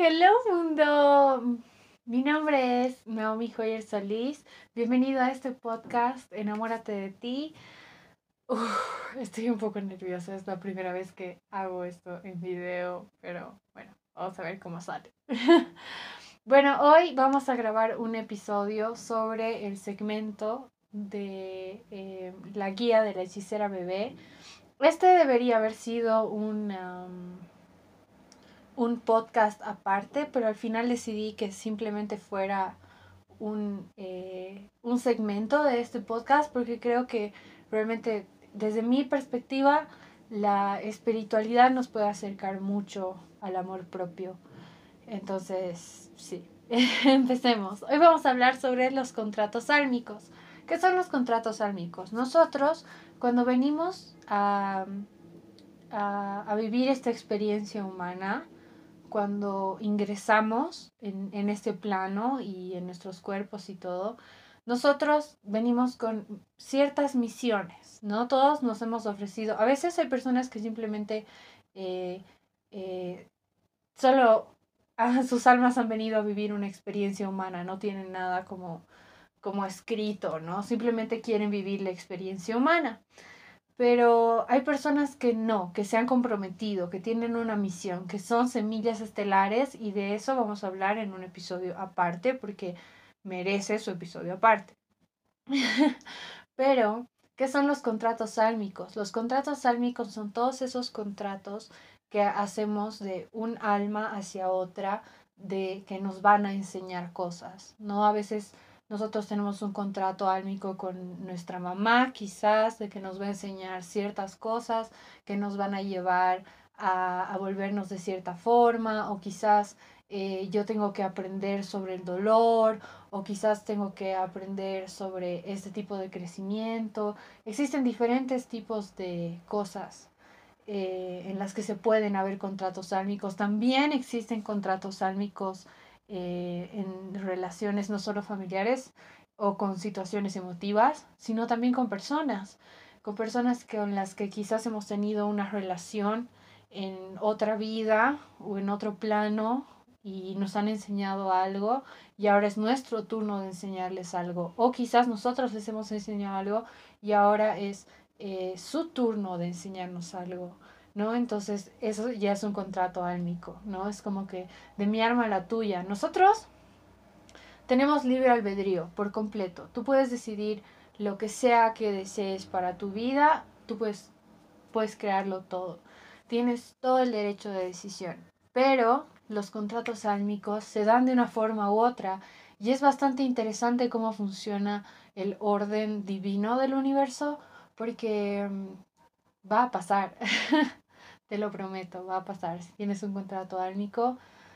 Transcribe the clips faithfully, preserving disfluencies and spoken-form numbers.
Hello mundo, mi nombre es Naomi Joyer Solís, bienvenido a este podcast Enamórate de ti. Uf, estoy un poco nerviosa, es la primera vez que hago esto en video, pero bueno, vamos a ver cómo sale. Bueno, hoy vamos a grabar un episodio sobre el segmento de eh, la guía de la hechicera bebé. Este debería haber sido un... um, un podcast aparte, pero al final decidí que simplemente fuera un, eh, un segmento de este podcast porque creo que realmente desde mi perspectiva la espiritualidad nos puede acercar mucho al amor propio. Entonces, sí, empecemos. Hoy vamos a hablar sobre los contratos sálmicos. ¿Qué son los contratos sálmicos? Nosotros, cuando venimos a, a, a vivir esta experiencia humana, cuando ingresamos en, en este plano y en nuestros cuerpos y todo, nosotros venimos con ciertas misiones, ¿no? Todos nos hemos ofrecido. A veces hay personas que simplemente eh, eh, solo ah, sus almas han venido a vivir una experiencia humana, no tienen nada como, como escrito, ¿no? Simplemente quieren vivir la experiencia humana. Pero hay personas que no, que se han comprometido, que tienen una misión, que son semillas estelares y de eso vamos a hablar en un episodio aparte porque merece su episodio aparte. Pero, ¿qué son los contratos sálmicos? Los contratos sálmicos son todos esos contratos que hacemos de un alma hacia otra, de que nos van a enseñar cosas, ¿no? A veces nosotros tenemos un contrato álmico con nuestra mamá, quizás, de que nos va a enseñar ciertas cosas que nos van a llevar a, a volvernos de cierta forma, o quizás eh, yo tengo que aprender sobre el dolor, o quizás tengo que aprender sobre este tipo de crecimiento. Existen diferentes tipos de cosas eh, en las que se pueden haber contratos sálmicos. También existen contratos sálmicos eh, en relaciones no solo familiares o con situaciones emotivas, sino también con personas, con personas con las que quizás hemos tenido una relación en otra vida o en otro plano y nos han enseñado algo y ahora es nuestro turno de enseñarles algo. O quizás nosotros les hemos enseñado algo y ahora es eh, su turno de enseñarnos algo, ¿no? Entonces eso ya es un contrato álmico, ¿no? Es como que de mi alma a la tuya. Nosotros tenemos libre albedrío por completo. Tú puedes decidir lo que sea que desees para tu vida, tú puedes, puedes crearlo todo. Tienes todo el derecho de decisión. Pero los contratos álmicos se dan de una forma u otra y es bastante interesante cómo funciona el orden divino del universo porque um, va a pasar. Te lo prometo, va a pasar. Si tienes un contrato álmico,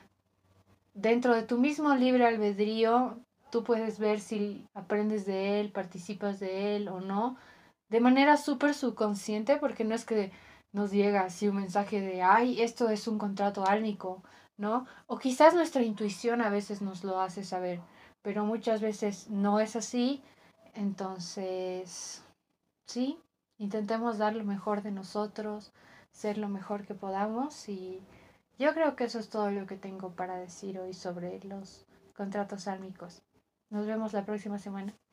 dentro de tu mismo libre albedrío, tú puedes ver si aprendes de él, participas de él o no, de manera súper subconsciente, porque no es que nos llega así un mensaje de, ay, esto es un contrato álmico, ¿no? O quizás nuestra intuición a veces nos lo hace saber, pero muchas veces no es así. Entonces, sí, intentemos dar lo mejor de nosotros, ser lo mejor que podamos y yo creo que eso es todo lo que tengo para decir hoy sobre los contratos álmicos. Nos vemos la próxima semana.